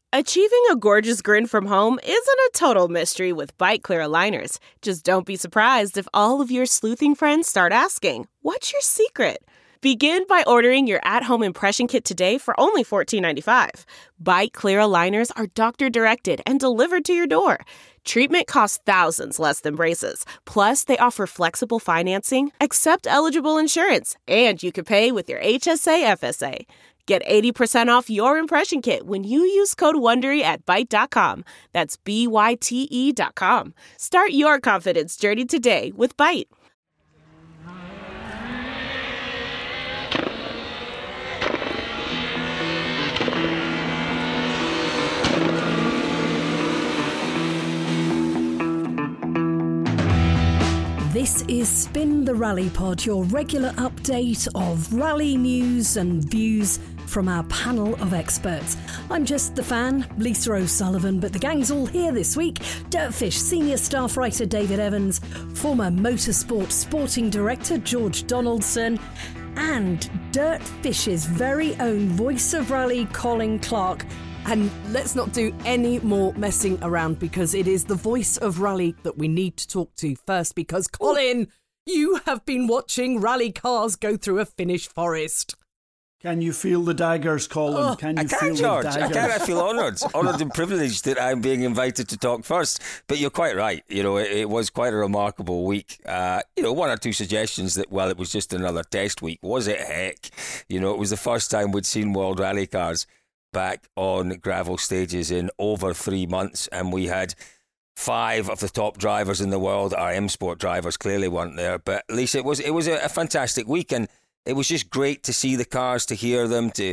Achieving a gorgeous grin from home isn't a total mystery with Byte Clear aligners. Just don't be surprised if all of your sleuthing friends start asking, "What's your secret?" Begin by ordering your at-home impression kit today for only $14.95. Byte Clear aligners are doctor-directed and delivered to your door. Treatment costs thousands less than braces. Plus, they offer flexible financing, accept eligible insurance, and you can pay with your HSA FSA. Get 80% off your impression kit when you use code WONDERY at Byte.com. That's BYTE.com. Start your confidence journey today with Byte. This is Spin the Rally Pod, your regular update of rally news and views from our panel of experts. I'm just the fan, Lisa O'Sullivan, but the gang's all here this week. Dirtfish senior staff writer David Evans, former motorsport sporting director George Donaldson, and Dirtfish's very own voice of rally Colin Clark. And let's not do any more messing around, because it is the voice of rally that we need to talk to first, because Colin, you have been watching rally cars go through a Finnish forest. Can you feel the daggers, Colin? I can, George. I can. I feel honoured and privileged that I'm being invited to talk first. But you're quite right. You know, it was quite a remarkable week. One or two suggestions that, well, it was just another test week. Was it? Heck. You know, it was the first time we'd seen World Rally cars back on gravel stages in over 3 months, and we had 5 of the top drivers in the world. Our M Sport drivers clearly weren't there, but at least it was a fantastic week, and it was just great to see the cars, to hear them, to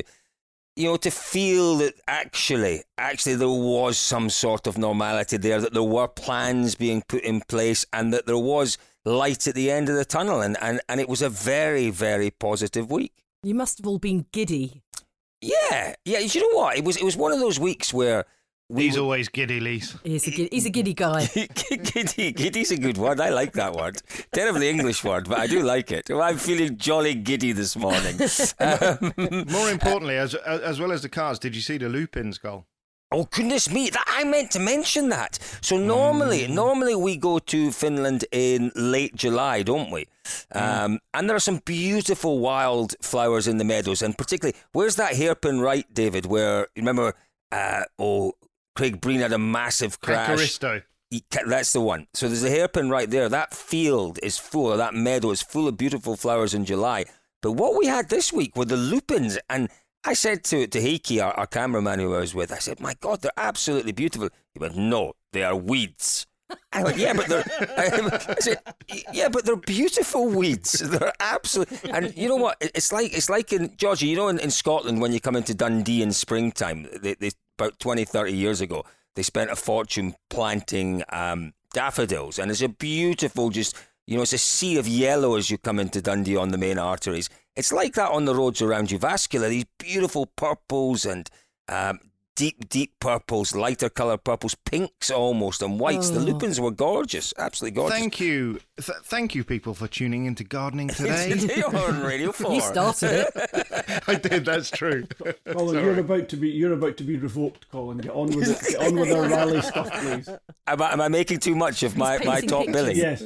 feel that actually there was some sort of normality there, that there were plans being put in place, and that there was light at the end of the tunnel, and it was a very, very positive week. You must have all been giddy. Yeah. You know what? It was one of those weeks where he's always giddy, Lise. He's a giddy guy. Giddy's a good word. I like that word. Terribly English word, but I do like it. I'm feeling jolly giddy this morning. More importantly, as well as the cars, did you see the Lupins goal? Oh, goodness me. I meant to mention that. So normally we go to Finland in late July, don't we? And there are some beautiful wild flowers in the meadows. And particularly, where's that hairpin right, David, where, remember, Craig Breen had a massive crash. Caristo. That's the one. So there's a hairpin right there. That field is full, or that meadow is full of beautiful flowers in July. But what we had this week were the lupins, and I said to Heikki, our cameraman who I was with, I said, "My God, they're absolutely beautiful." He went, "No, they are weeds." I went, "Yeah, but they're beautiful weeds. They're absolutely." And you know what? It's like in Georgie, in Scotland when you come into Dundee in springtime, they about 20, 30 years ago, they spent a fortune planting daffodils, and it's a beautiful, just, it's a sea of yellow as you come into Dundee on the main arteries. It's like that on the roads around Jyväskylä, these beautiful purples and deep purples, lighter colour purples, pinks almost, and whites. The lupins were gorgeous, absolutely gorgeous. Thank you. Thank you, people, for tuning into gardening today. You're on Radio 4. You started it. I did, that's true. Colin, you're about to be revoked, Colin. Get on with it. Get on with our rally stuff, please. Am I making too much of my top billing? Yes.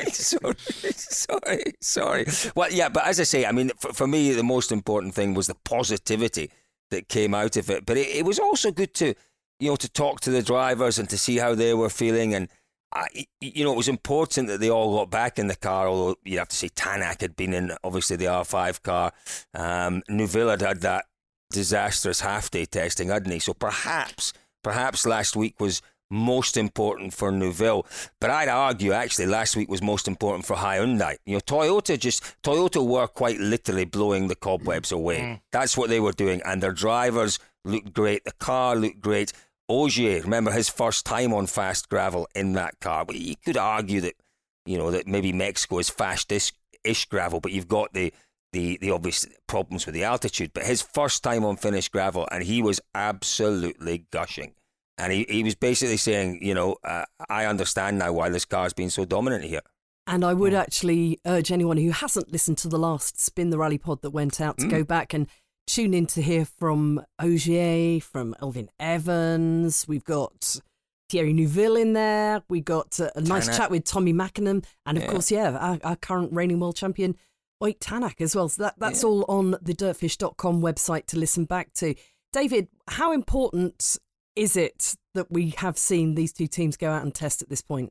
Sorry. Well, yeah, but as I say, I mean, for me, the most important thing was the positivity that came out of it. But it was also good to talk to the drivers and to see how they were feeling. And, it was important that they all got back in the car, although you have to say Tanak had been in, obviously, the R5 car. Neuville had that disastrous half-day testing, hadn't he? So perhaps last week was most important for Neuville. But I'd argue, actually, last week was most important for Hyundai. Toyota were quite literally blowing the cobwebs away. That's what they were doing. And their drivers looked great. The car looked great. Ogier, remember his first time on fast gravel in that car. But you could argue that, that maybe Mexico is fast-ish gravel, but you've got the obvious problems with the altitude. But his first time on finished gravel, and he was absolutely gushing. And he was basically saying, I understand now why this car's been so dominant here. And I would actually urge anyone who hasn't listened to the last Spin the Rally pod that went out to go back and tune in to hear from Ogier, from Elfyn Evans. We've got Thierry Neuville in there. We got a nice chat with Tommy Mackinnon. And of course, our current reigning world champion, Ott Tanak as well. So that's all on the dirtfish.com website to listen back to. David, how important is it that we have seen these two teams go out and test at this point?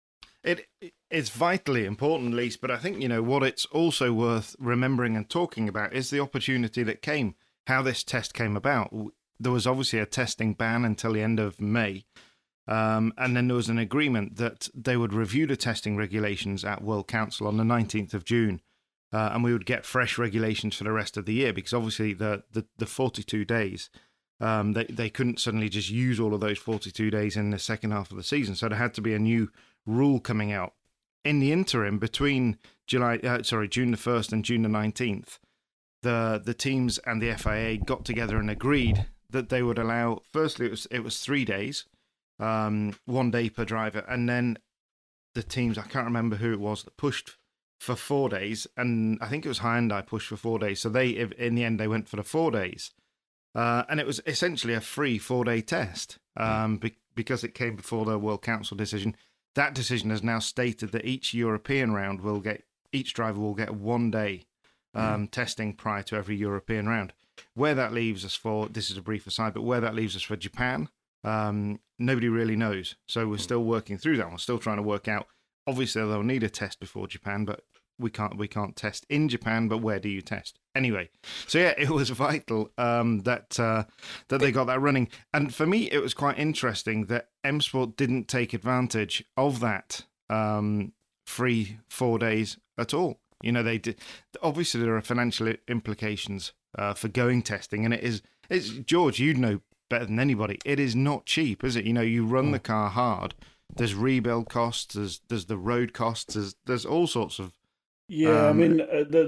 It's vitally important, Lise, but I think, what it's also worth remembering and talking about is the opportunity that came, how this test came about. There was obviously a testing ban until the end of May, and then there was an agreement that they would review the testing regulations at World Council on the 19th of June, and we would get fresh regulations for the rest of the year, because obviously the 42 days, they couldn't suddenly just use all of those 42 days in the second half of the season, so there had to be a new rule coming out. In the interim, between June the 1st and June the 19th, the teams and the FIA got together and agreed that they would allow, firstly, it was 3 days, 1 day per driver, and then the teams, I can't remember who it was, that pushed for 4 days, and I think it was Hyundai pushed for 4 days, so in the end, they went for the 4 days. And it was essentially a free 4-day test because it came before the World Council decision. That decision has now stated that each European round each driver will get 1 day testing prior to every European round. Where that leaves us this is a brief aside, but where that leaves us for Japan, nobody really knows. So we're still working through that. We're still trying to work out. Obviously, they'll need a test before Japan, but we can't test in Japan. But where do you test? Anyway, so it was vital that they got that running. And for me, it was quite interesting that M Sport didn't take advantage of that free 4 days at all. They did. Obviously, there are financial implications for going testing, and it's George, you'd know better than anybody. It is not cheap, is it? You run the car hard. There's rebuild costs. There's the road costs. There's all sorts of. Yeah, I mean,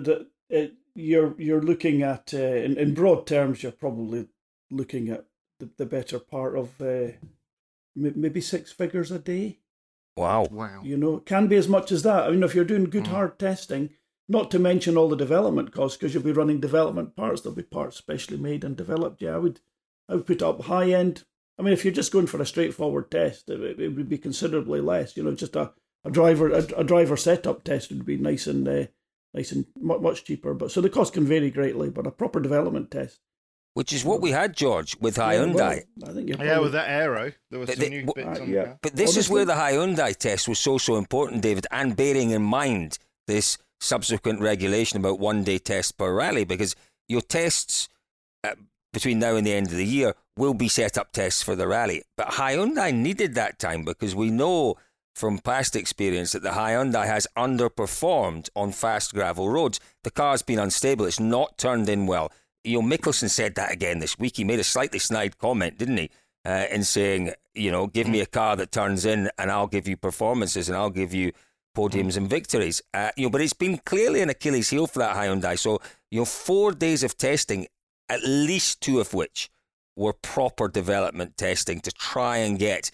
you're looking at in broad terms, you're probably looking at the better part of maybe 6 figures a day. Wow. It can be as much as that. I mean, if you're doing good hard testing, not to mention all the development costs, because you'll be running development parts. There'll be parts specially made and developed. Yeah, I would put up high end. I mean, if you're just going for a straightforward test, it would be considerably less. Just a driver setup test would be nice and much cheaper. But so the cost can vary greatly. But a proper development test, which is what we had, George, with Hyundai. Well, I think with that aero, there was some new bits on there. But this is where the Hyundai test was so important, David, and bearing in mind this subsequent regulation about 1 day test per rally, because your tests between now and the end of the year will be set up tests for the rally. But Hyundai needed that time, because we know from past experience that the Hyundai has underperformed on fast gravel roads. The car's been unstable. It's not turned in well. Mickelson said that again this week. He made a slightly snide comment, didn't he? In saying, give me a car that turns in and I'll give you performances and I'll give you podiums and victories. But it's been clearly an Achilles heel for that Hyundai. So, 4 days of testing, at least 2 of which were proper development testing to try and get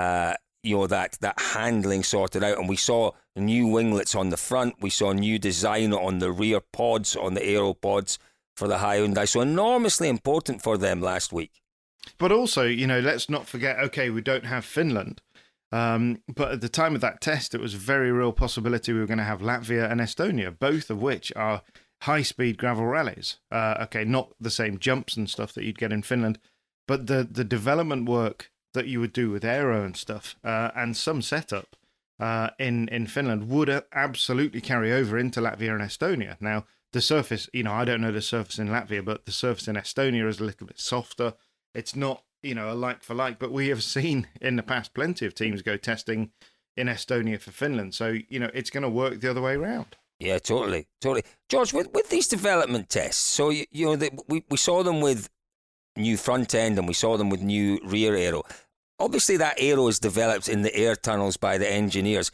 that handling sorted out. And we saw new winglets on the front. We saw new design on the rear pods, on the aero pods for the Hyundai. So enormously important for them last week. But also, let's not forget, okay, we don't have Finland. But at the time of that test, it was a very real possibility we were going to have Latvia and Estonia, both of which are high-speed gravel rallies. Okay, not the same jumps and stuff that you'd get in Finland, but the development work that you would do with aero and stuff, and some setup in Finland would absolutely carry over into Latvia and Estonia. Now, the surface, I don't know the surface in Latvia, but the surface in Estonia is a little bit softer. It's not, a like for like, but we have seen in the past plenty of teams go testing in Estonia for Finland. So, it's going to work the other way around. Yeah, totally. George, with these development tests, so, we saw them with new front end and we saw them with new rear aero. Obviously, that aero is developed in the air tunnels by the engineers.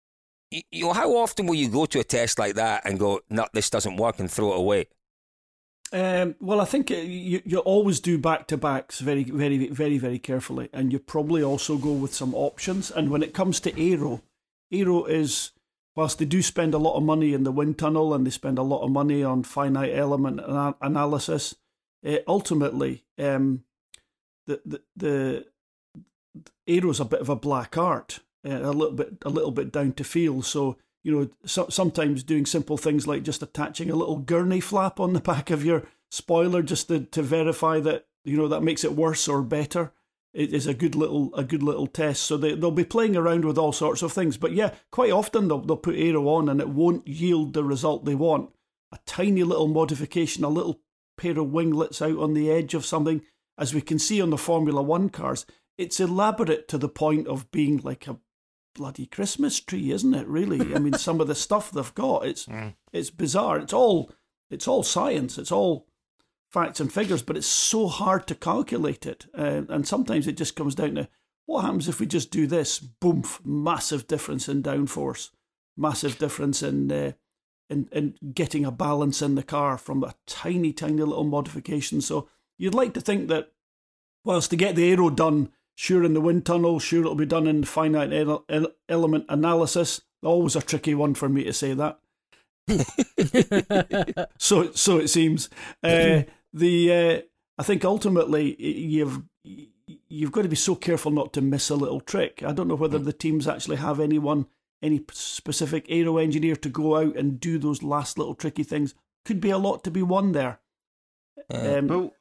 How often will you go to a test like that and go, no, this doesn't work, and throw it away? Well, I think you always do back-to-backs very, very, very, very carefully, and you probably also go with some options. And when it comes to aero is, whilst they do spend a lot of money in the wind tunnel and they spend a lot of money on finite element analysis, ultimately, the aero's a bit of a black art, a little bit down to feel. So sometimes doing simple things like just attaching a little gurney flap on the back of your spoiler just to verify that that makes it worse or better. It is a good little test. So they'll be playing around with all sorts of things. But yeah, quite often they'll put aero on and it won't yield the result they want. A tiny little modification, a little pair of winglets out on the edge of something, as we can see on the Formula One cars. It's elaborate to the point of being like a bloody Christmas tree, isn't it? Really, I mean, some of the stuff they've got, it's bizarre. It's all science. It's all facts and figures, but it's so hard to calculate it. And sometimes it just comes down to what happens if we just do this? Boom! Massive difference in downforce, massive difference in getting a balance in the car from a tiny little modification. So you'd like to think that whilst to get the aero done, sure in the wind tunnel, sure it'll be done in finite element analysis. Always a tricky one for me to say that. So it seems. I think ultimately you've got to be so careful not to miss a little trick. I don't know whether the teams actually have any specific aero engineer to go out and do those last little tricky things. Could be a lot to be won there. But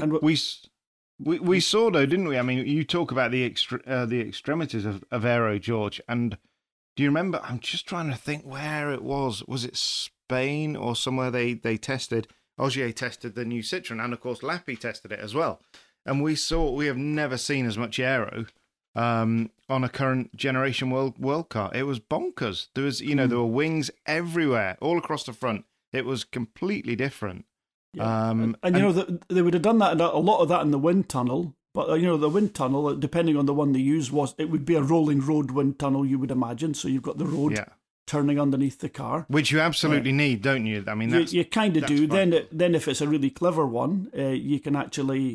we saw though, didn't we? I mean, you talk about the extremities of aero, George, and do you remember? I'm just trying to think where it was. Was it Spain or somewhere they tested? Ogier tested the new Citroen, and of course Lappi tested it as well. And we have never seen as much aero on a current generation world car. It was bonkers. There was, there were wings everywhere, all across the front. It was completely different. Yeah. They would have done that, a lot of that in the wind tunnel. But the wind tunnel, depending on the one they use, it would be a rolling road wind tunnel, you would imagine. So you've got the road turning underneath the car, which you absolutely need, don't you? I mean, you kind of do. Fine. Then if it's a really clever one, you can actually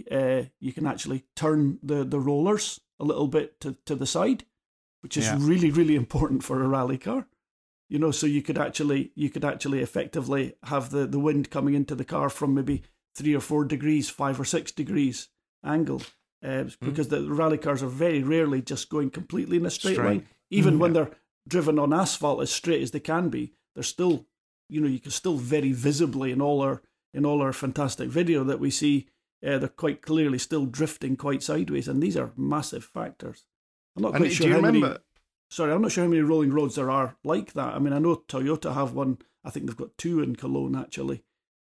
turn the rollers a little bit to the side, which is really, really important for a rally car. So you could actually effectively have the wind coming into the car from maybe 3 or 4 degrees, 5 or 6 degrees angle, because the rally cars are very rarely just going completely in a straight line. Even when they're driven on asphalt as straight as they can be, they're still, you can still very visibly in all our fantastic video that we see, they're quite clearly still drifting quite sideways, and these are massive factors. I'm not quite sure how many. I'm not sure how many rolling roads there are like that. I mean, I know Toyota have one. I think they've got 2 in Cologne actually,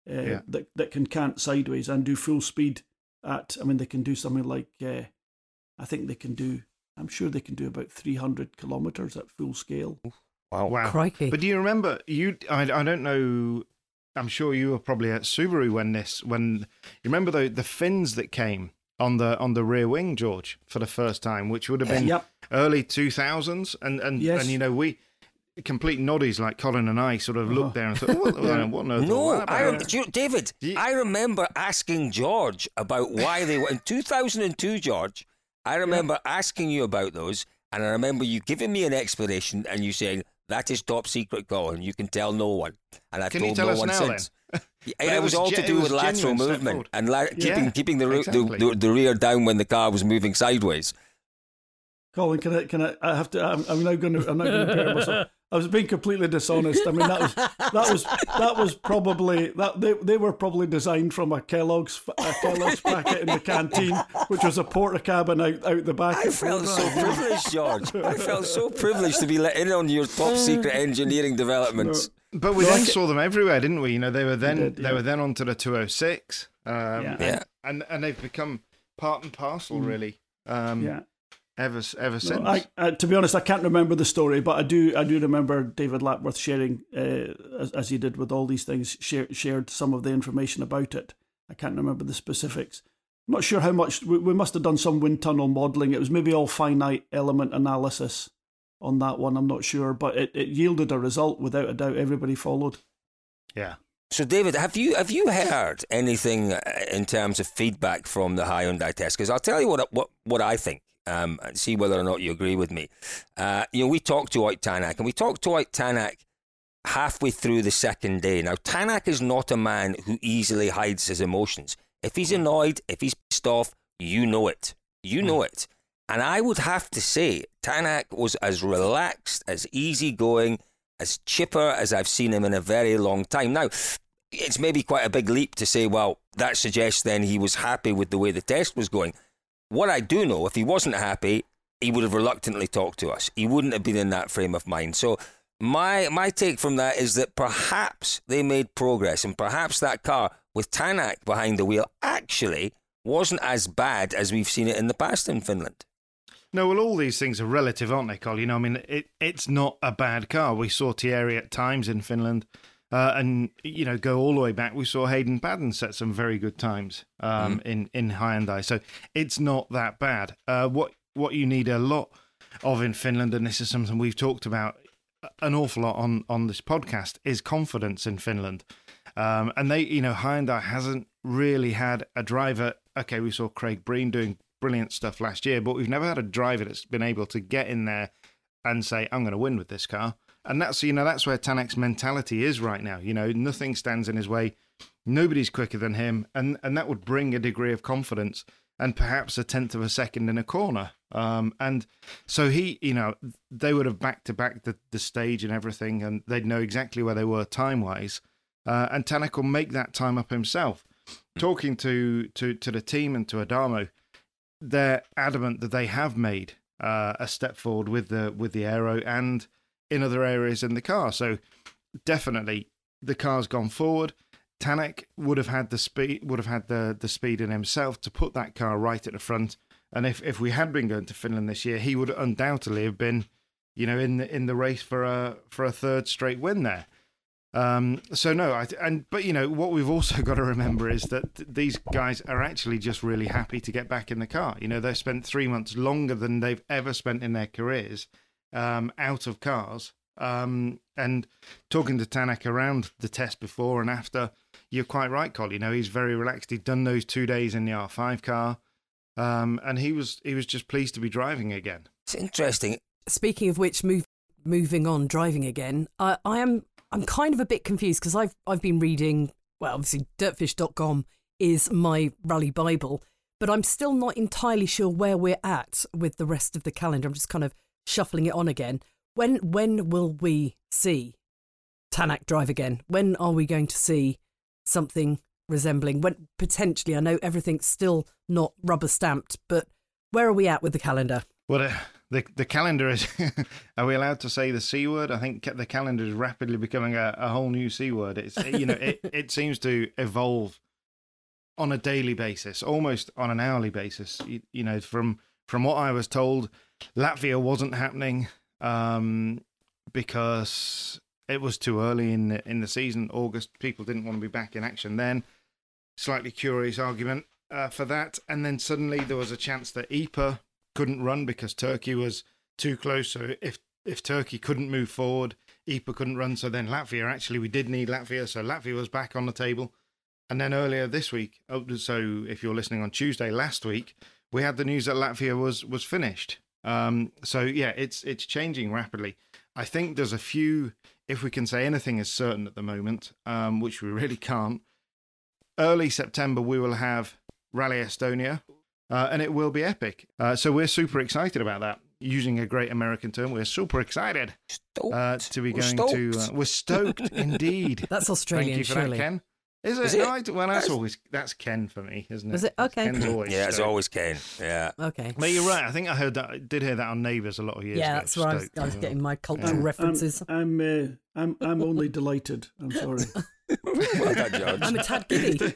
that can cant sideways and do full speed at. I mean, they can do something like I think they can do. I'm sure they can do about 300 kilometers at full scale. Wow. Crikey. But do you remember, I don't know, I'm sure you were probably at Subaru when you remember the fins that came on the rear wing, George, for the first time, which would have been early 2000s. And yes. And, we complete noddies like Colin and I sort of looked there and thought, what on earth? No, David, I remember asking George about why they were in 2002, George. I remember asking you about those, and I remember you giving me an explanation and you saying, that is top secret, Colin. You can tell no one. And I've told no one since. It was all to do with lateral movement and keeping the rear down when the car was moving sideways. Colin, can I have to? I'm not going to pair myself. I was being completely dishonest. I mean, that was probably that they were probably designed from a Kellogg's packet in the canteen, which was a porta cabin out the back. I felt so privileged, George. I felt so privileged to be let in on your top secret engineering developments. No. But we then saw them everywhere, didn't we? They were then onto the 206, and they've become part and parcel, really. Ever since. I, to be honest, I can't remember the story, but I do remember David Lapworth sharing, as he did with all these things, shared some of the information about it. I can't remember the specifics. I'm not sure how much. We must have done some wind tunnel modelling. It was maybe all finite element analysis on that one. I'm not sure, but it yielded a result without a doubt. Everybody followed. Yeah. So, David, have you heard anything in terms of feedback from the Hyundai test? Because I'll tell you what I think. And see whether or not you agree with me. We talked to Ott Tanak, and we talked to Ott Tanak halfway through the second day. Now, Tanak is not a man who easily hides his emotions. If he's annoyed, if he's pissed off, you know it. You know it. And I would have to say, Tanak was as relaxed, as easygoing, as chipper as I've seen him in a very long time. Now, it's maybe quite a big leap to say, well, that suggests then he was happy with the way the test was going. What I do know, if he wasn't happy, he would have reluctantly talked to us. He wouldn't have been in that frame of mind. So my take from that is that perhaps they made progress, and perhaps that car with Tanak behind the wheel actually wasn't as bad as we've seen it in the past in Finland. No, well, all these things are relative, aren't they, Col? You know, I mean, it's not a bad car. We saw Thierry at times in Finland, and, you know, go all the way back. We saw Hayden Paddon set some very good times in Hyundai. So it's not that bad. What you need a lot of in Finland, and this is something we've talked about an awful lot on this podcast, is confidence in Finland. And they, you know, Hyundai hasn't really had a driver. Okay, we saw Craig Breen doing brilliant stuff last year, but we've never had a driver that's been able to get in there and say, I'm going to win with this car. And that's, you know, that's where Tanak's mentality is right now. You know, nothing stands in his way. Nobody's quicker than him. And that would bring a degree of confidence and perhaps a tenth of a second in a corner. And so he, you know, they would have back to back the stage and everything, and they'd know exactly where they were time-wise. And Tanak will make that time up himself. Talking to the team and to Adamo, they're adamant that they have made a step forward with the aero and in other areas in the car. So definitely the car's gone forward. Tanak would have had the speed in himself to put that car right at the front. And if we had been going to Finland this year, he would undoubtedly have been, you know, in the race for a third straight win there. So no, but you know what we've also got to remember is that these guys are actually just really happy to get back in the car. You know, they've spent 3 months longer than they've ever spent in their careers out of cars. And talking to Tanak around the test before and after, you're quite right, Col. You know, he's very relaxed. He'd done those 2 days in the R5 car, and he was just pleased to be driving again. It's interesting. Speaking of which, moving on, driving again, I'm kind of a bit confused because I've been reading, well, obviously dirtfish.com is my rally Bible, but I'm still not entirely sure where we're at with the rest of the calendar. I'm just kind of shuffling it on again. When will we see Tanak drive again? When are we going to see something resembling, when potentially, I know everything's still not rubber stamped, but where are we at with the calendar? Well, the calendar is, are we allowed to say the C word? I think the calendar is rapidly becoming a whole new C word. It's, you know, it seems to evolve on a daily basis, almost on an hourly basis. You know, from what I was told, Latvia wasn't happening because it was too early in the season. August, people didn't want to be back in action then. Slightly curious argument for that. And then suddenly there was a chance that Ypres couldn't run because Turkey was too close. So if Turkey couldn't move forward, Ypres couldn't run. So then Latvia, actually, we did need Latvia. So Latvia was back on the table. And then earlier this week, so if you're listening on Tuesday last week, we had the news that Latvia was finished. So yeah, it's changing rapidly. I think there's a few, if we can say anything is certain at the moment, which we really can't. Early September, we will have Rally Estonia, and it will be epic. So we're super excited about that. Using a great American term, we're super excited to be going to. We're stoked indeed. That's Australian, Thank you for surely. that, Ken. Is it? No, well, that's Ken for me, isn't it? Is it? Okay. Ken's always Yeah, it's stoked. always Ken. Yeah. Okay. But you're right. I think I did hear that on Neighbours a lot of years ago. Yeah, that's where I was getting my cultural references. I'm only delighted. I'm sorry. Well done, George. I'm a tad giddy.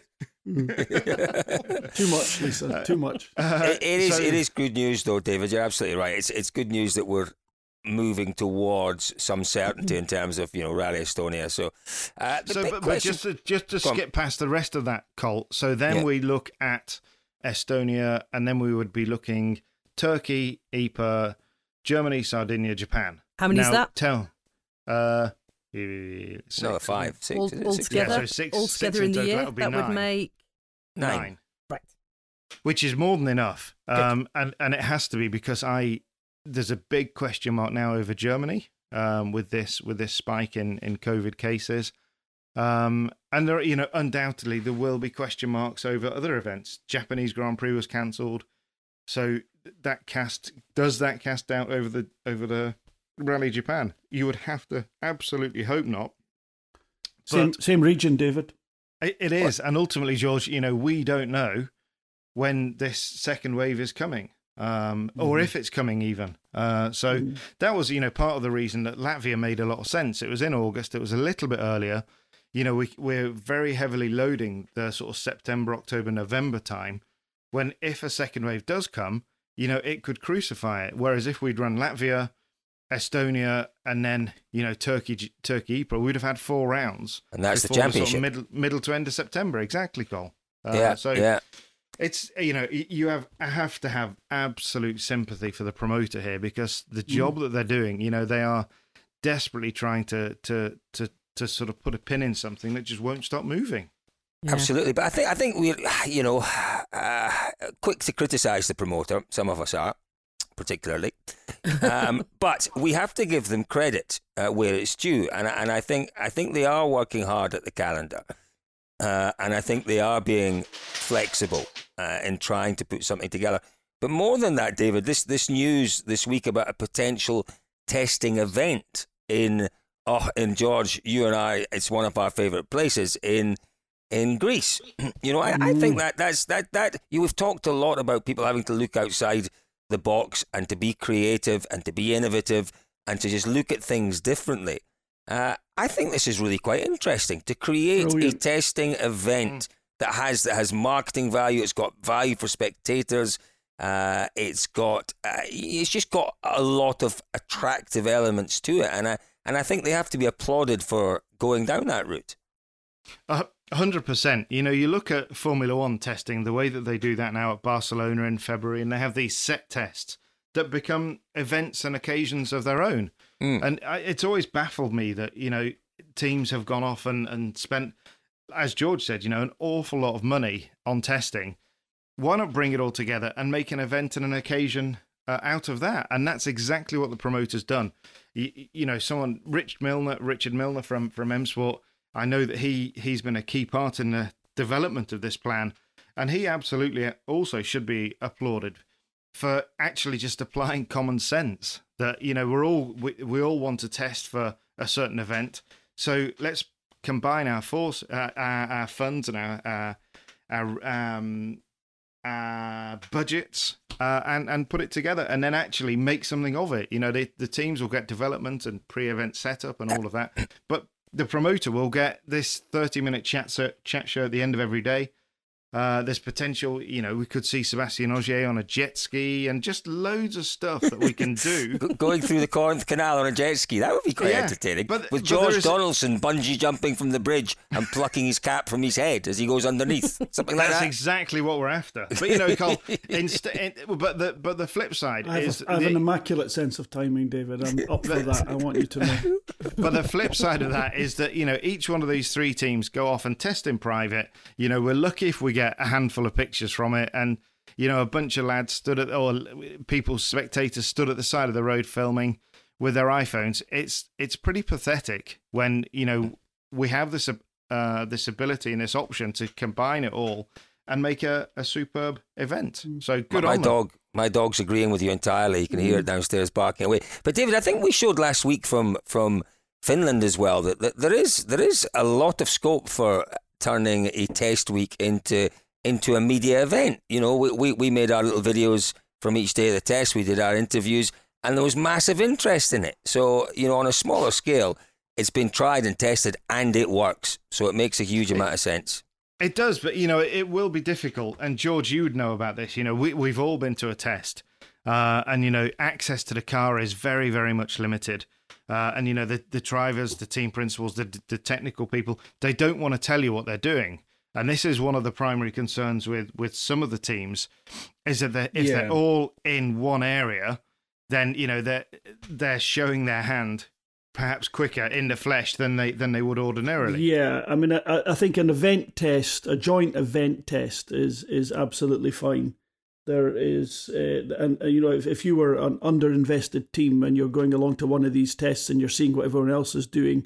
Too much, Lisa. Too much. It is good news, though, David. You're absolutely right. It's good news that we're moving towards some certainty in terms of, you know, Rally Estonia. So, but just to skip past the rest of that, Colt. So then we look at Estonia, and then we would be looking Turkey, Ypres, Germany, Sardinia, Japan. How many is that? No, 5, 6. All is it? together, Yeah, so six altogether in the total, year, that would be that would nine. make 9. right. Which is more than enough. And it has to be, because there's a big question mark now over Germany with this spike in COVID cases. And there, undoubtedly there will be question marks over other events. Japanese Grand Prix was cancelled, so does that cast doubt over the Rally Japan? You would have to absolutely hope not. Same region, David. It is, and ultimately, George, we don't know when this second wave is coming, or if it's coming even. That was, part of the reason that Latvia made a lot of sense. It was in August. It was a little bit earlier. We're very heavily loading the sort of September, October, November time, when if a second wave does come, it could crucify it. Whereas if we'd run Latvia, Estonia, and then Turkey, Ypres, we'd have had 4 rounds, and that's the championship, sort of middle to end of September. Exactly, Cole. It's you have to have absolute sympathy for the promoter here, because the job that they're doing, they are desperately trying to sort of put a pin in something that just won't stop moving. Yeah. Absolutely, but I think we're quick to criticise the promoter. Some of us are, particularly, but we have to give them credit where it's due, and I think they are working hard at the calendar, and I think they are being flexible in trying to put something together. But more than that, David, this news this week about a potential testing event in George, you and I, it's one of our favourite places in Greece. I think that we've talked a lot about people having to look outside the box and to be creative and to be innovative and to just look at things differently. I think this is really quite interesting, to create a testing event that has marketing value. It's got value for spectators. It's just got a lot of attractive elements to it, and I think they have to be applauded for going down that route. 100%. You look at Formula One testing, the way that they do that now at Barcelona in February, and they have these set tests that become events and occasions of their own. And it's always baffled me that, teams have gone off and spent, as George said, an awful lot of money on testing. Why not bring it all together and make an event and an occasion out of that? And that's exactly what the promoter's done. Richard Milner from M Sport, I know that he's been a key part in the development of this plan, and he absolutely also should be applauded for actually just applying common sense. That we all want to test for a certain event, so let's combine our funds and our budgets and put it together, and then actually make something of it. The teams will get development and pre-event setup and all of that, but the promoter will get this 30-minute chat show at the end of every day. There's potential, we could see Sebastian Ogier on a jet ski and just loads of stuff that we can do. Going through the Corinth Canal on a jet ski, that would be quite entertaining. With George Donaldson bungee jumping from the bridge and plucking his cap from his head as he goes underneath. Something like that. That's exactly what we're after. But, Cole, but the flip side is... I have an immaculate sense of timing, David. I'm up for that. I want you to know. But the flip side of that is that, each one of these 3 teams go off and test in private. We're lucky if we get a handful of pictures from it, and a bunch of lads spectators stood at the side of the road filming with their iPhones. It's pretty pathetic when we have this ability and this option to combine it all and make a superb event. So good on them. My dog's agreeing with you entirely. You can hear it downstairs barking away. But David, I think we showed last week from Finland as well that there is a lot of scope for turning a test week into a media event. We made our little videos from each day of the test. We did our interviews, and there was massive interest in it. So, on a smaller scale, it's been tried and tested, and it works. So it makes a huge amount of sense. It does, but, it will be difficult. And George, you would know about this. We've all been to a test, and, access to the car is very, very much limited. And, the drivers, the team principals, the technical people, they don't want to tell you what they're doing. And this is one of the primary concerns with some of the teams, is that if they're all in one area, then they're showing their hand perhaps quicker in the flesh than they would ordinarily. Yeah, I mean, I think an event test, a joint event test, is absolutely fine. There is, if you were an underinvested team and you're going along to one of these tests and you're seeing what everyone else is doing,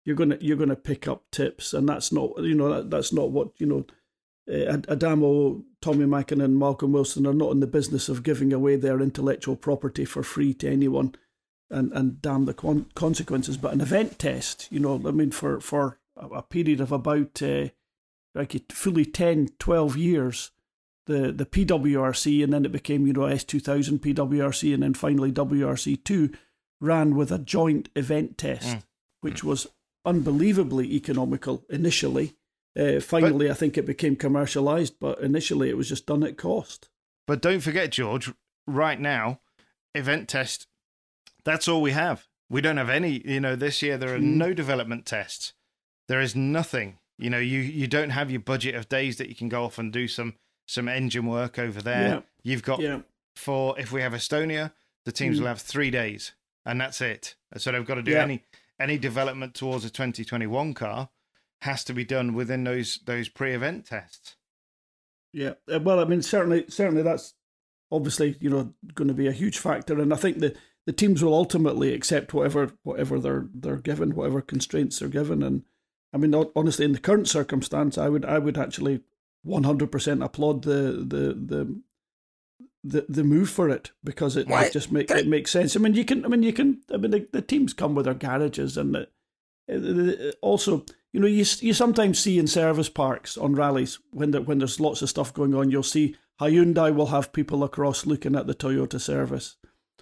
you're gonna pick up tips, and that's not that's not what Adamo, Tommy Mackinnon, Malcolm Wilson are not in the business of giving away their intellectual property for free to anyone, and damn the consequences. But an event test, for a period of about fully 10, 12 years, the PWRC, and then it became S2000 PWRC, and then finally WRC2 ran with a joint event test, which was unbelievably economical initially. Finally, I think it became commercialised, but initially it was just done at cost. But don't forget, George, right now, event test, that's all we have. We don't have any, this year there are no development tests. There is nothing. You don't have your budget of days that you can go off and do some engine work over there. Yeah. You've got, if we have Estonia, the teams will have 3 days, and that's it. So they've got to do any development towards a 2021 car has to be done within those pre-event tests. Yeah, well, I mean, certainly that's obviously going to be a huge factor, and I think the teams will ultimately accept whatever they're given, whatever constraints they're given. And I mean, honestly, in the current circumstance, I would actually 100% applaud the move for it, because it makes sense. I mean, the teams come with their garages, and also, you sometimes see in service parks on rallies when there's lots of stuff going on, you'll see Hyundai will have people across looking at the Toyota service.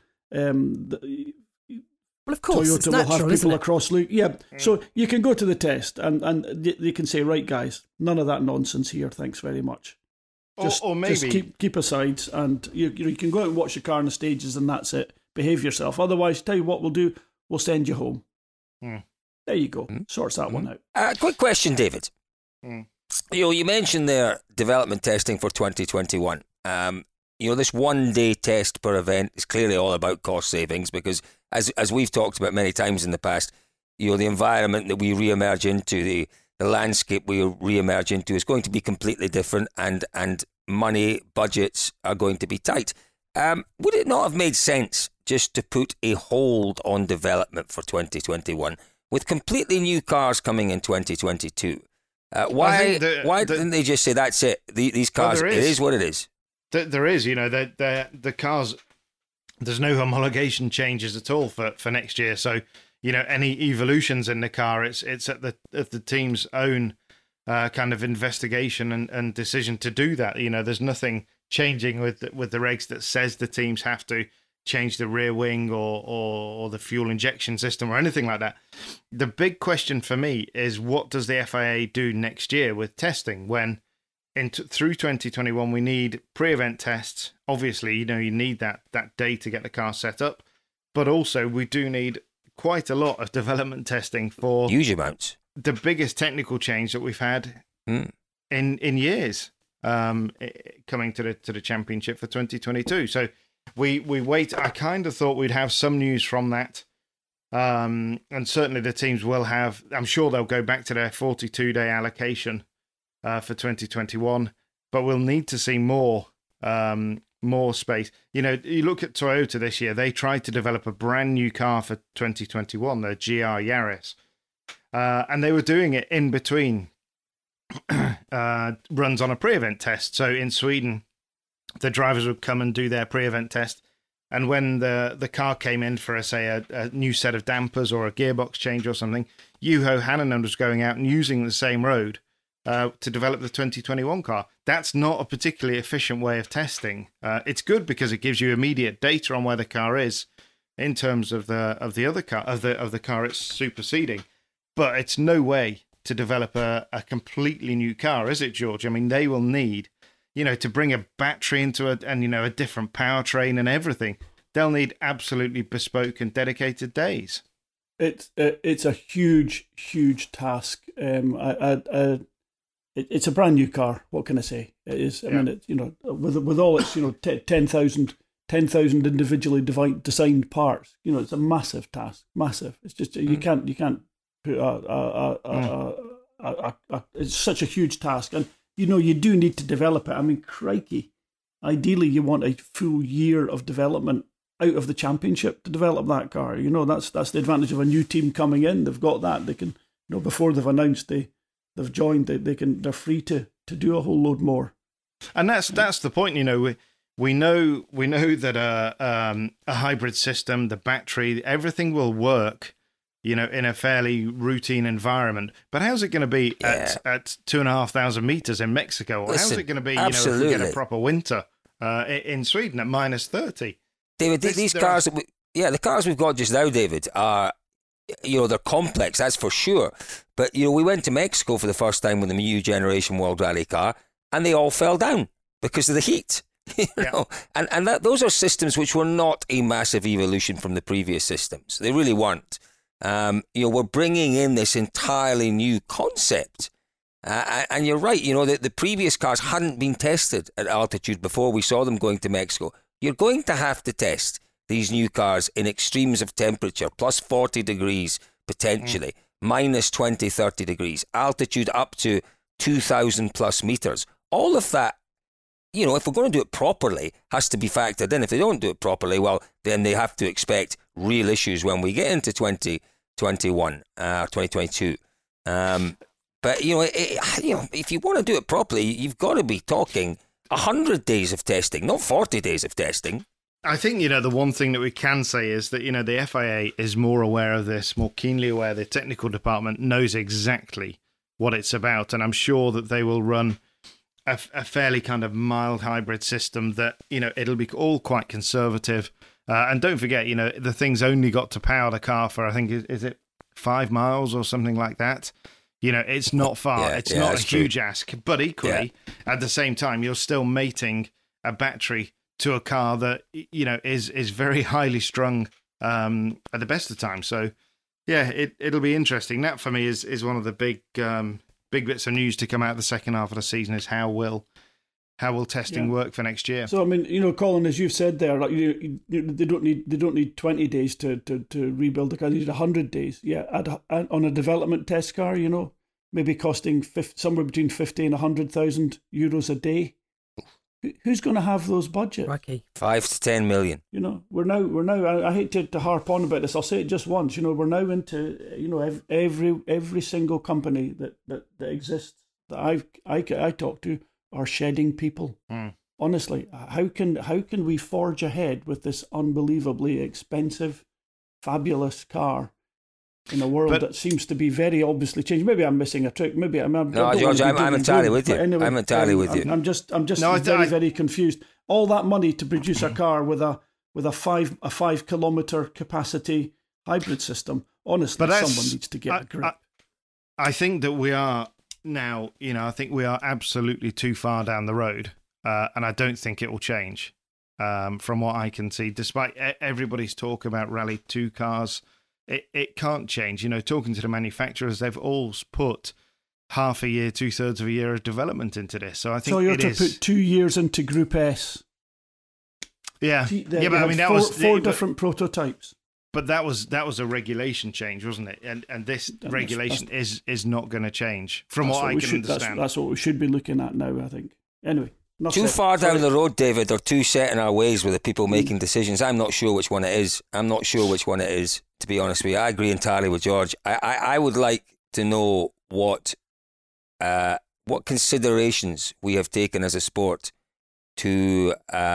Well, of course, Toyota it's natural, will have people isn't it? across. So you can go to the test and they can say, right, guys, none of that nonsense here. Thanks very much. Or maybe just keep aside, and you can go out and watch your car on the stages, and that's it. Behave yourself. Otherwise, tell you what we'll do. We'll send you home. There you go. Sorts that one out. Quick question, David. You mentioned there development testing for 2021. This 1 day test per event is clearly all about cost savings, because as we've talked about many times in the past, the environment that we re-emerge into, the landscape we re-emerge into is going to be completely different, and money budgets are going to be tight. Would it not have made sense just to put a hold on development for 2021 with completely new cars coming in 2022? Why didn't they just say, that's it, these cars, it is what it is? There is, the cars, there's no homologation changes at all for next year. So, any evolutions in the car, it's at the team's own kind of investigation and decision to do that. There's nothing changing with the regs that says the teams have to change the rear wing or the fuel injection system or anything like that. The big question for me is, what does the FIA do next year with testing when through 2021 we need pre-event tests? Obviously, you need that day to get the car set up, but also we do need quite a lot of development testing for huge amounts. The biggest technical change that we've had in years coming to the championship for 2022. So we wait. I kind of thought we'd have some news from that, and certainly the teams will have. I'm sure they'll go back to their 42-day allocation for 2021, but we'll need to see more space. You look at Toyota this year, they tried to develop a brand new car for 2021, the GR Yaris, and they were doing it in between runs on a pre-event test. So in Sweden, the drivers would come and do their pre-event test, and when the car came in for, a new set of dampers or a gearbox change or something, Juho Hänninen was going out and using the same road to develop the 2021 car. That's not a particularly efficient way of testing. It's good because it gives you immediate data on where the car is in terms of the other car of the car it's superseding, but it's no way to develop a completely new car, is it, George? I mean, they will need, to bring a battery into it and a different powertrain and everything. They'll need absolutely bespoke and dedicated days. It's a huge task. It's a brand new car. What can I say? It is. I mean, with all its 10,000 individually designed parts. It's a massive task. Massive. It's just you can't put it's such a huge task, and you do need to develop it. I mean, crikey! Ideally, you want a full year of development out of the championship to develop that car. That's the advantage of a new team coming in. They've got that. They can before they've announced they've joined, they're free to do a whole load more. And that's the point. We know that a hybrid system, the battery, everything will work, in a fairly routine environment. But how's it going to be at 2,500 meters in Mexico? Or how's it going to be, if we get a proper winter in Sweden at -30? David, these cars, the cars we've got just now, David, are, they're complex, that's for sure. But, we went to Mexico for the first time with the new generation World Rally car, and they all fell down because of the heat. And those are systems which were not a massive evolution from the previous systems. They really weren't. We're bringing in this entirely new concept. And you're right, the previous cars hadn't been tested at altitude before we saw them going to Mexico. You're going to have to test these new cars in extremes of temperature, plus 40 degrees potentially, minus 20, 30 degrees, altitude up to 2,000 plus meters. All of that, if we're going to do it properly, has to be factored in. If they don't do it properly, well, then they have to expect real issues when we get into 2021, 2022. But, if you want to do it properly, you've got to be talking 100 days of testing, not 40 days of testing. I think, the one thing that we can say is that, the FIA is more aware of this, more keenly aware. The technical department knows exactly what it's about. And I'm sure that they will run a fairly kind of mild hybrid system that, it'll be all quite conservative. And don't forget, the thing's only got to power the car for, I think, is it 5 miles or something like that? It's not far. It's not a huge ask. But equally, at the same time, you're still mating a battery to a car that, is very highly strung at the best of times. So, it'll be interesting. That, for me, is one of the big bits of news to come out of the second half of the season, is how will testing work for next year. So, I mean, Colin, as you've said there, like, they don't need 20 days to rebuild the car. They need 100 days. Yeah, on a development test car, maybe costing somewhere between 50 and 100,000 euros a day. Who's going to have those budgets? Lucky. 5 to 10 million. We're now. I hate to harp on about this. I'll say it just once. We're now into every single company that exists that I talk to are shedding people. Honestly, how can we forge ahead with this unbelievably expensive, fabulous car in a world that seems to be very obviously changed? Maybe I'm missing a trick. Maybe I'm. No, George, I'm entirely with you. Anyway, I'm entirely with you. I'm just very confused. All that money to produce a car with a 5 kilometer capacity hybrid system. Honestly, someone needs to get a grip. I think that we are now. I think we are absolutely too far down the road, and I don't think it will change. From what I can see, despite everybody's talk about Rally 2 cars. It can't change. Talking to the manufacturers, they've all put half a year, 2/3 of a year of development into this. So I think you're to put 2 years into Group S. Yeah, but I mean that was four different prototypes. But that was a regulation change, wasn't it? And this regulation is not going to change from what I can understand. That's what we should be looking at now, I think. Anyway. Too far down the road, David, or too set in our ways with the people making decisions. I'm not sure which one it is. To be honest with you. I agree entirely with George. I would like to know what considerations we have taken as a sport to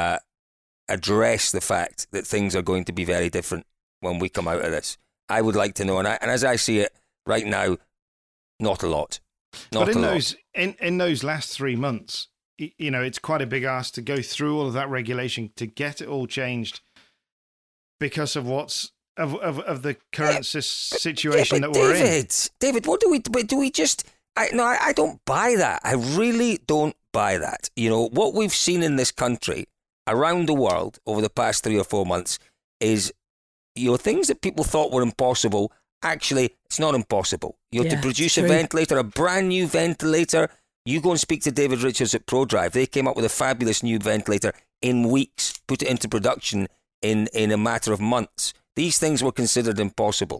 address the fact that things are going to be very different when we come out of this. I would like to know, and as I see it right now, not a lot. In those last 3 months, it's quite a big ask to go through all of that regulation to get it all changed because of of the current situation that we're in. David, what do we just? I don't buy that. I really don't buy that. What we've seen in this country, around the world over the past 3 or 4 months, is things that people thought were impossible. Actually, it's not impossible. To produce a ventilator, a brand new ventilator. You go and speak to David Richards at ProDrive. They came up with a fabulous new ventilator in weeks, put it into production in a matter of months. These things were considered impossible.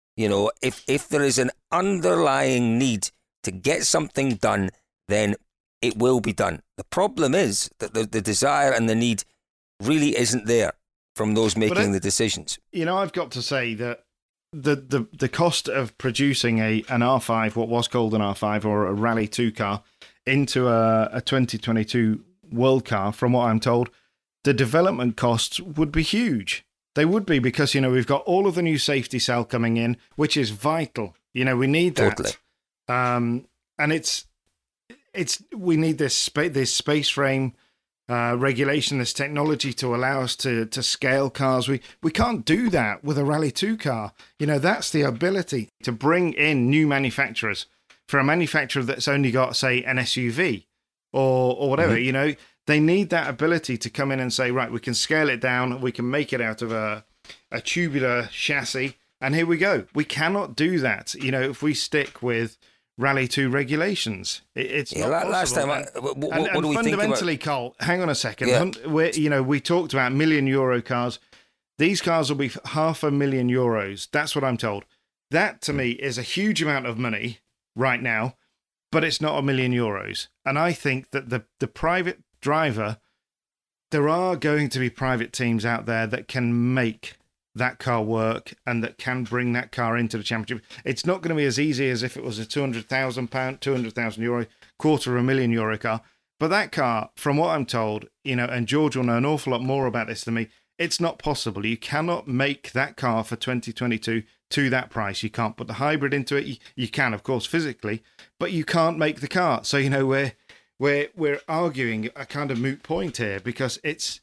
If there is an underlying need to get something done, then it will be done. The problem is that the desire and the need really isn't there from those making the decisions. I've got to say that the cost of producing an R5, what was called an R5 or a Rally 2 car, into a 2022 World car, from what I'm told, the development costs would be huge. They would be, because, we've got all of the new safety cell coming in, which is vital. We need that. Totally. And we need this space frame regulation, this technology to allow us to scale cars. We can't do that with a Rally 2 car. That's the ability to bring in new manufacturers. For a manufacturer that's only got, say, an SUV or whatever, they need that ability to come in and say, right, we can scale it down, we can make it out of a tubular chassis, and here we go. We cannot do that, if we stick with Rally 2 regulations. It's not possible. Last time, what do we fundamentally, think about? Cole, hang on a second. Yeah. We talked about €1 million cars. These cars will be €500,000. That's what I'm told. That, to me, is a huge amount of money right now, but it's not €1 million. And I think that the private driver, there are going to be private teams out there that can make that car work and that can bring that car into the championship. It's not going to be as easy as if it was a €200,000, €200,000, €250,000 car. But that car, from what I'm told, and George will know an awful lot more about this than me, it's not possible. You cannot make that car for 2022 to that price. You can't put the hybrid into it. You can, of course, physically, but you can't make the car. So, we're arguing a kind of moot point here, because it's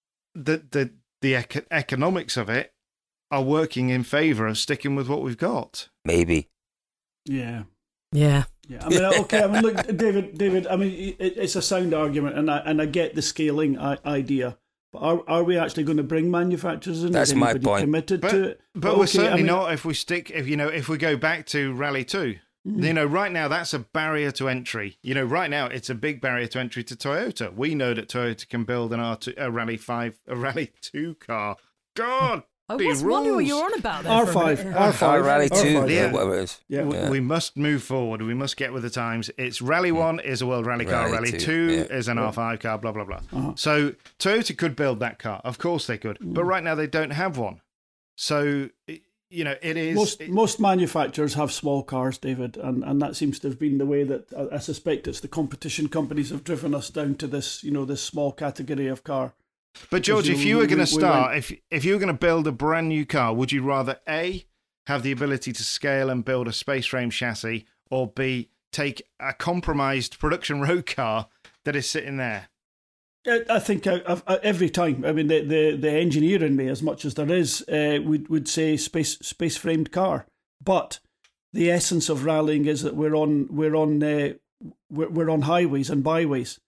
the economics of it are working in favour of sticking with what we've got. Maybe. Yeah. Yeah. Yeah. I mean, okay. I mean, look, David. I mean, it's a sound argument, and I get the scaling idea. But are we actually going to bring manufacturers in? That's my point. Committed to it? But we're certainly not if we stick. If we go back to Rally 2. Right now that's a barrier to entry. Right now it's a big barrier to entry to Toyota. We know that Toyota can build a Rally 2 car. God, I was wondering what you're on about there. R5, Rally 2, R5. whatever it is. Yeah. We must move forward. We must get with the times. It's Rally 1 is a World Rally car. Rally 2 is an R5 car, blah, blah, blah. Uh-huh. So Toyota could build that car. Of course they could. But right now they don't have one. So, it is... Most manufacturers have small cars, David, and that seems to have been the way that I suspect it's the competition companies have driven us down to this, this small category of car. But George, if you were going to start, if you were going to build a brand new car, would you rather A, have the ability to scale and build a space frame chassis, or B, take a compromised production road car that is sitting there? I think every time. I mean, the engineer in me, as much as there is, would say space framed car. But the essence of rallying is that we're on highways and byways.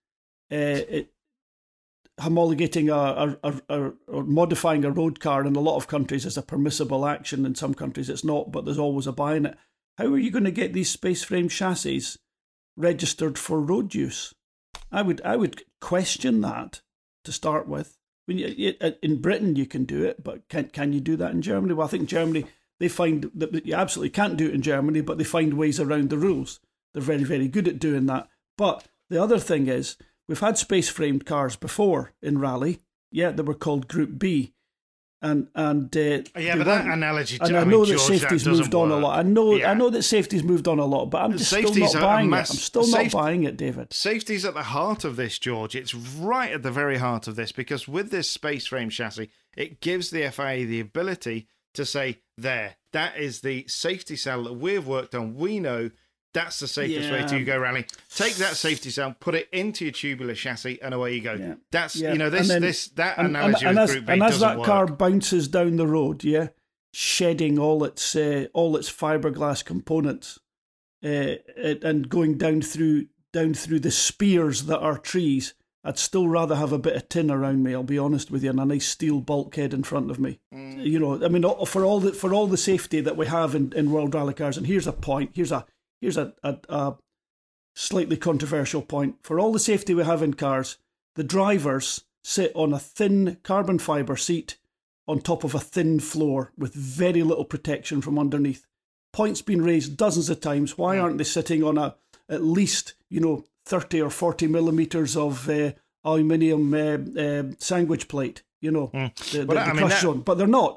Homologating or modifying a road car in a lot of countries is a permissible action. In some countries it's not, but there's always a buy in it. How are you going to get these space frame chassis registered for road use? I would question that to start with. I mean, in Britain you can do it, but can you do that in Germany? Well, I think Germany, they find that you absolutely can't do it in Germany, but they find ways around the rules. They're very, very good at doing that. But the other thing is, we've had space-framed cars before in rally. Yeah, they were called Group B. But that analogy. I know that safety's moved on a lot. I know that safety's moved on a lot, but I'm just still not buying it. I'm still not buying it, David. Safety's at the heart of this, George. It's right at the very heart of this, because with this space frame chassis, it gives the FIA the ability to say, that is the safety cell that we've worked on. We know that's the safest way to go rally. Take that safety cell, put it into your tubular chassis, and away you go. Yeah. That's that analogy with Group B doesn't work. And as that car bounces down the road, shedding all its fiberglass components, and going down through the spears that are trees, I'd still rather have a bit of tin around me, I'll be honest with you, and a nice steel bulkhead in front of me. I mean, for all the safety that we have in World Rally cars. And here's a point. Here's a slightly controversial point. For all the safety we have in cars, the drivers sit on a thin carbon fibre seat on top of a thin floor with very little protection from underneath. Points been raised dozens of times. Why aren't they sitting on at least 30 or 40 millimetres of aluminium sandwich plate? The crush zone, but they're not.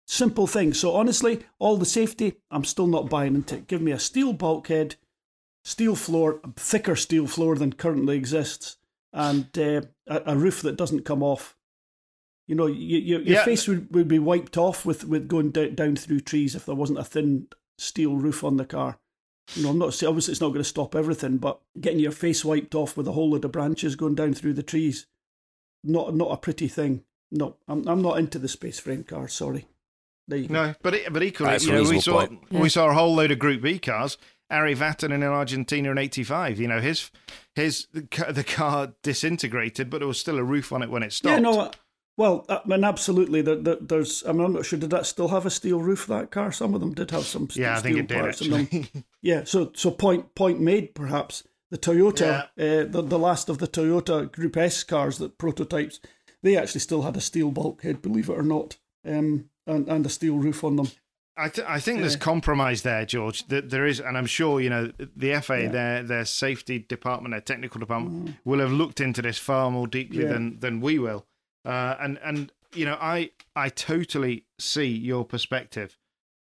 Simple thing. So honestly, all the safety, I'm still not buying into it. Give me a steel bulkhead, steel floor, a thicker steel floor than currently exists, and a roof that doesn't come off. You know, your face would be wiped off with going down through trees if there wasn't a thin steel roof on the car. You know, I'm not saying obviously it's not going to stop everything, but getting your face wiped off with a whole load of branches going down through the trees, not a pretty thing. No, I'm not into the space frame car. Sorry. There you go. No, but equally, you know, we saw a whole load of Group B cars. Ari Vatanen in Argentina in '85. You know, the car disintegrated, but there was still a roof on it when it stopped. Yeah, no. Well, I mean, absolutely. There's. I mean, I'm not sure. Did that still have a steel roof? That car. Some of them did have some. Yeah, I think it did actually. Yeah. So point made. Perhaps the Toyota, the last of the Toyota Group S cars, that prototypes, they actually still had a steel bulkhead, believe it or not, and a steel roof on them. I think there's compromise there, George. There is, and I'm sure, you know, the FA, their safety department, their technical department, will have looked into this far more deeply than we will. And you know, I totally see your perspective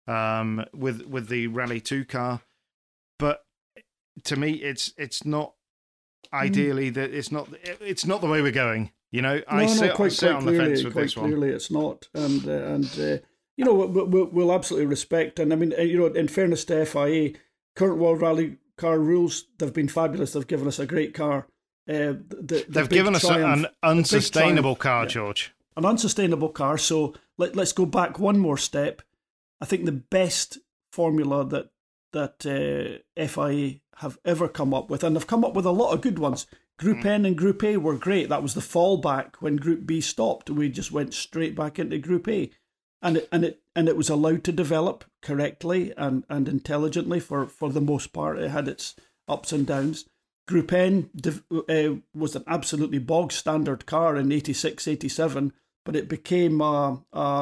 with the Rally 2 car, but to me, it's not ideally that it's not the way we're going. You know, I sit on the fence with this one. Clearly, it's not, and. You know, we'll absolutely respect, and I mean, you know, in fairness to FIA, current World Rally car rules, they've been fabulous. They've given us a great car. They've given us an unsustainable car, George. An unsustainable car. So let's go back one more step. I think the best formula that FIA have ever come up with, and they've come up with a lot of good ones. Group N and Group A were great. That was the fallback when Group B stopped. We just went straight back into Group A. And it was allowed to develop correctly and intelligently for the most part. It had its ups and downs. Group N was an absolutely bog standard car in 86, 87, but it became a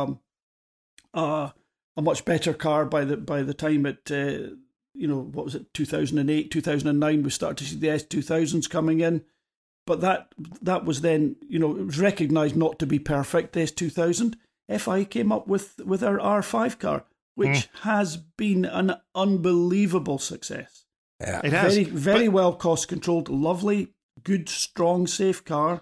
much better car by the time it you know, what was it, 2008, 2009, we started to see the S2000s coming in. But that was then, you know, it was recognised not to be perfect, the S2000. FIA came up with our R5 car, which has been an unbelievable success. Yeah, it has. Very well cost controlled, lovely, good, strong, safe car,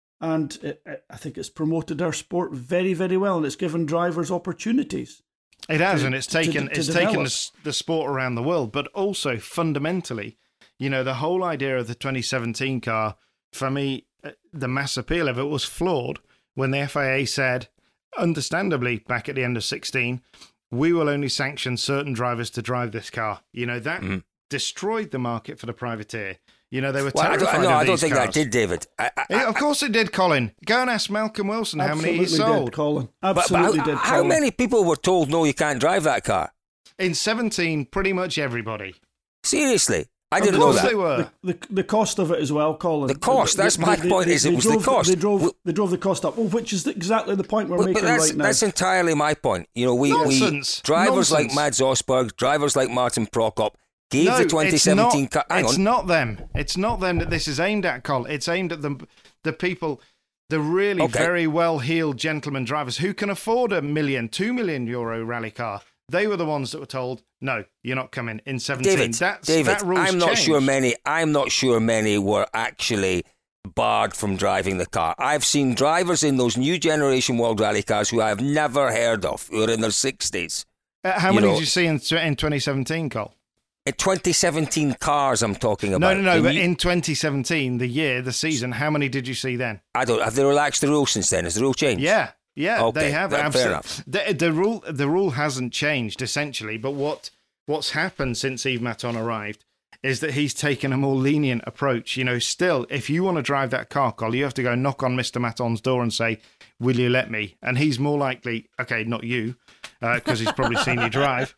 and I think it's promoted our sport very, very well, and it's given drivers opportunities. It has, and it's taken the sport around the world, but also fundamentally, you know, the whole idea of the 2017 car, for me, the mass appeal of it was flawed when the FIA said, understandably, back at the end of 16, we will only sanction certain drivers to drive this car. You know, that destroyed the market for the privateer. You know, they were terrified of these cars. I don't think that did, David. Of course it did, Colin. Go and ask Malcolm Wilson how many he sold. Did, Colin. Absolutely did, Colin. How many people were told, no, you can't drive that car? In 17, pretty much everybody. Seriously? I didn't know that. They were. The cost of it as well, Colin. The cost, that's my point, it was the cost. They drove the cost up, which is exactly the point we're making right now. That's entirely my point. You know, we drivers like Mads Osberg, drivers like Martin Prokop, gave the 2017 car. It's not them. It's not them that this is aimed at, Colin. It's aimed at the people, the really very well-heeled gentleman drivers who can afford €1 million, €2 million rally car. They were the ones that were told, no, you're not coming in 17. David, that rule's I'm not changed. sure many were actually barred from driving the car. I've seen drivers in those new generation World Rally cars who I've never heard of, who are in their 60s. How many did you see in 2017, Cole? In 2017 cars I'm talking about. No, but in 2017, the season, how many did you see then? Have they relaxed the rule since then? Has the rule changed? Yeah, they have. Fair enough. The rule hasn't changed, essentially, but what's happened since Yves Maton arrived is that he's taken a more lenient approach. You know, still, if you want to drive that car, Col, you have to go knock on Mr. Maton's door and say, will you let me? And he's more likely, okay, not you, because he's probably seen you drive.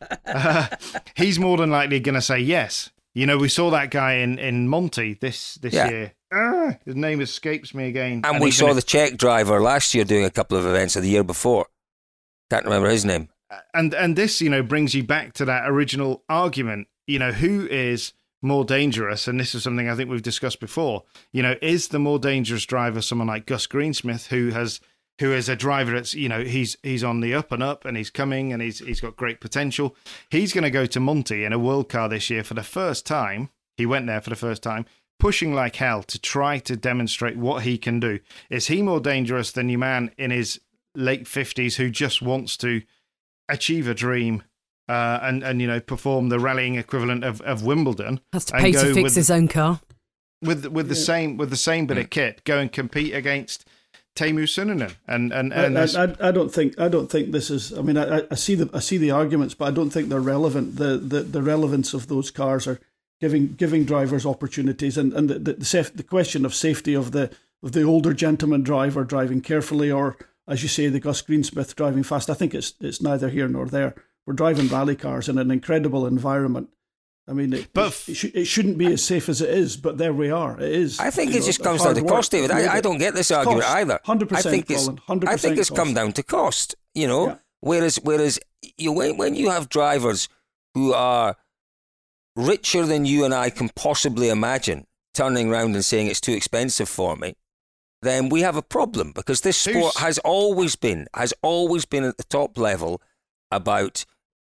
He's more than likely going to say yes. You know, we saw that guy in Monty this year. His name escapes me again. And we saw the Czech driver last year doing a couple of events of the year before. Can't remember his name. And this, you know, brings you back to that original argument. You know, who is more dangerous? And this is something I think we've discussed before. You know, is the more dangerous driver someone like Gus Greensmith, who has who is a driver that's, he's on the up and up, and he's coming, and he's got great potential. He's going to go to Monty in a World Car this year for the first time. He went there for the first time, pushing like hell to try to demonstrate what he can do. Is he more dangerous than your man in his late 50s who just wants to achieve a dream and perform the rallying equivalent of Wimbledon? Has to pay to fix his own car. With the same bit of kit, go and compete against Teemu Suninen, and I don't think this is. I mean, I see the arguments, but I don't think they're relevant. The relevance of those cars are giving drivers opportunities, and the question of safety of the older gentleman driver driving carefully, or as you say, the Gus Greensmith driving fast. I think it's neither here nor there. We're driving rally cars in an incredible environment. I mean, it shouldn't be as safe as it is, but there we are. It is. I think it just comes down to cost, David. I don't get this argument either. 100%, Colin. 100%. I think it's come down to cost. Yeah. Whereas when you have drivers who are richer than you and I can possibly imagine, turning around and saying it's too expensive for me, then we have a problem, because this sport has always been at the top level about.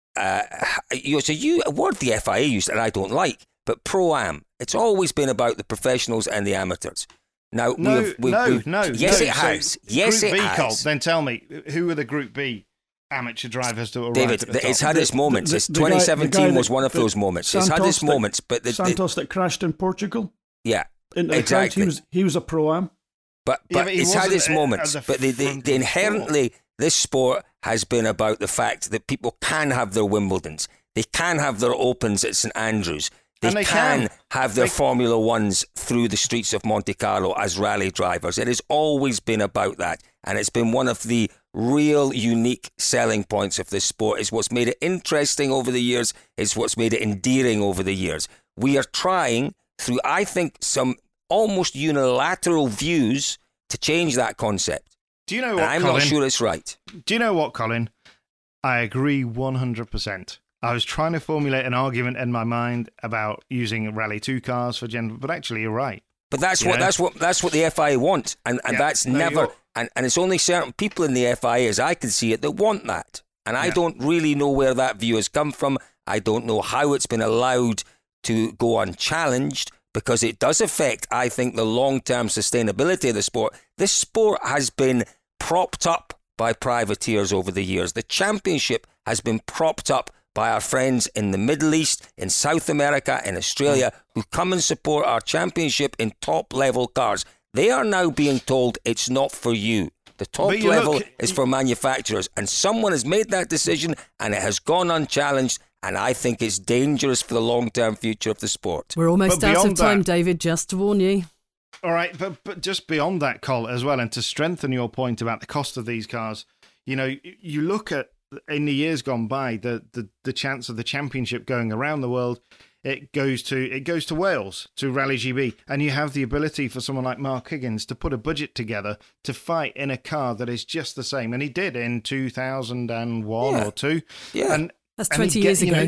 A word the FIA used, and I don't like, but pro-am. It's always been about the professionals and the amateurs. Now, no. Yes, it has. Yes, it has. Colt, then tell me, who are the Group B amateur drivers that were David, right at the top? it's had its moments. 2017 was one of those moments. Santos it's had its moments, but Santos that crashed in Portugal. Yeah, exactly. He was a pro-am. But it's had its moments. But the inherently, this sport has been about the fact that people can have their Wimbledons. They can have their Opens at St Andrews. They can have their Formula Ones through the streets of Monte Carlo as rally drivers. It has always been about that. And it's been one of the real unique selling points of this sport. It's what's made it interesting over the years. It's what's made it endearing over the years. We are trying, through, I think, some almost unilateral views, to change that concept. Do you know what, I'm Colin? not sure it's right. Do you know what, Colin? I agree 100%. I was trying to formulate an argument in my mind about using Rally 2 cars for gender, but actually you're right. But that's what the FIA want, and that's never. And it's only certain people in the FIA, as I can see it, that want that. And I don't really know where that view has come from. I don't know how it's been allowed to go unchallenged, because it does affect, I think, the long-term sustainability of the sport. This sport has been propped up by privateers over the years. The championship has been propped up by our friends in the Middle East, in South America, in Australia, who come and support our championship in top-level cars. They are now being told it's not for you. The top level is for manufacturers, and someone has made that decision, and it has gone unchallenged. And I think it's dangerous for the long-term future of the sport. We're almost out of time, David, just to warn you. All right, but just beyond that, Col, as well, and to strengthen your point about the cost of these cars, you look at, in the years gone by, the chance of the championship going around the world, it goes to Wales, to Rally GB, and you have the ability for someone like Mark Higgins to put a budget together to fight in a car that is just the same, and he did in 2001 or 2. Yeah. And that's 20 years ago.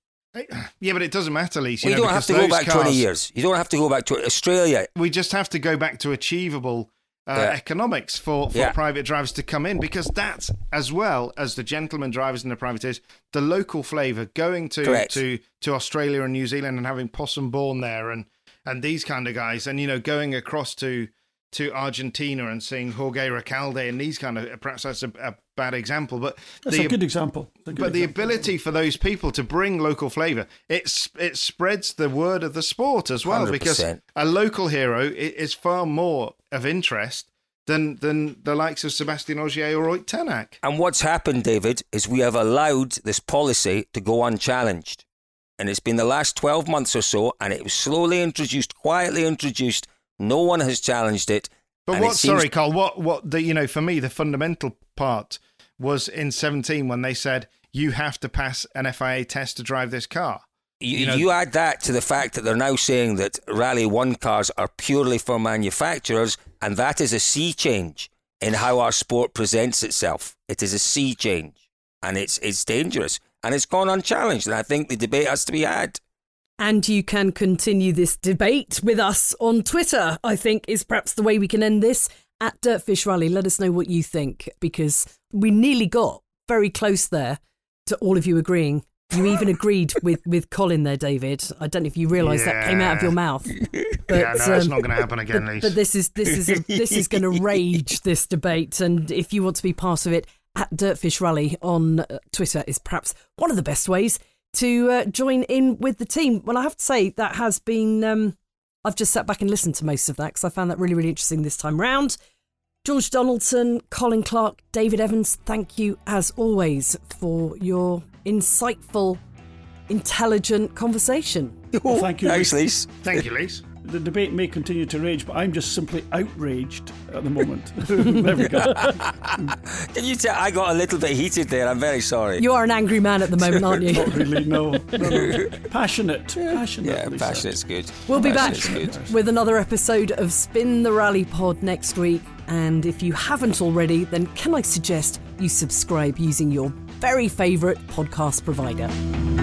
Yeah, but it doesn't matter, Lisa. You don't have to go back 20 years. You don't have to go back to Australia. We just have to go back to achievable economics for private drivers to come in, because that's, as well as the gentleman drivers and the privateers, the local flavour, going to Australia and New Zealand and having Possum Bourne there and these kind of guys, and going across to Argentina and seeing Jorge Recalde and these kind of, perhaps that's a bad example, but that's a good example. The ability for those people to bring local flavour, it spreads the word of the sport as well, 100%. Because a local hero is far more of interest than the likes of Sebastian Ogier or Roy Tanak. And what's happened, David, is we have allowed this policy to go unchallenged. And it's been the last 12 months or so, and it was slowly introduced, quietly introduced. No one has challenged it. But Carl, for me, the fundamental part was in 2017 when they said you have to pass an FIA test to drive this car. You add that to the fact that they're now saying that Rally 1 cars are purely for manufacturers, and that is a sea change in how our sport presents itself. It is a sea change, and it's dangerous, and it's gone unchallenged, and I think the debate has to be had. And you can continue this debate with us on Twitter, I think is perhaps the way we can end this, At Dirtfish Rally, let us know what you think, because we nearly got very close there to all of you agreeing. You even agreed with Colin there, David. I don't know if you realise that came out of your mouth. But, it's not going to happen again, Lise. But this is going to rage, this debate. And if you want to be part of it, at Dirtfish Rally on Twitter is perhaps one of the best ways to join in with the team. Well, I have to say that has been... I've just sat back and listened to most of that because I found that really, really interesting this time round. George Donaldson, Colin Clark, David Evans, thank you as always for your insightful, intelligent conversation. Well, thank you. Thanks, Lise. Thank you, Lise. The debate may continue to rage, but I'm just simply outraged at the moment. There we go. Can you tell? I got a little bit heated there. I'm very sorry. You are an angry man at the moment, aren't you? Not really, no. Passionate. Yeah, Lisa. passionate's good. We'll be back Good. with another episode of Spin the Rally Pod next week. And if you haven't already, then can I suggest you subscribe using your very favourite podcast provider?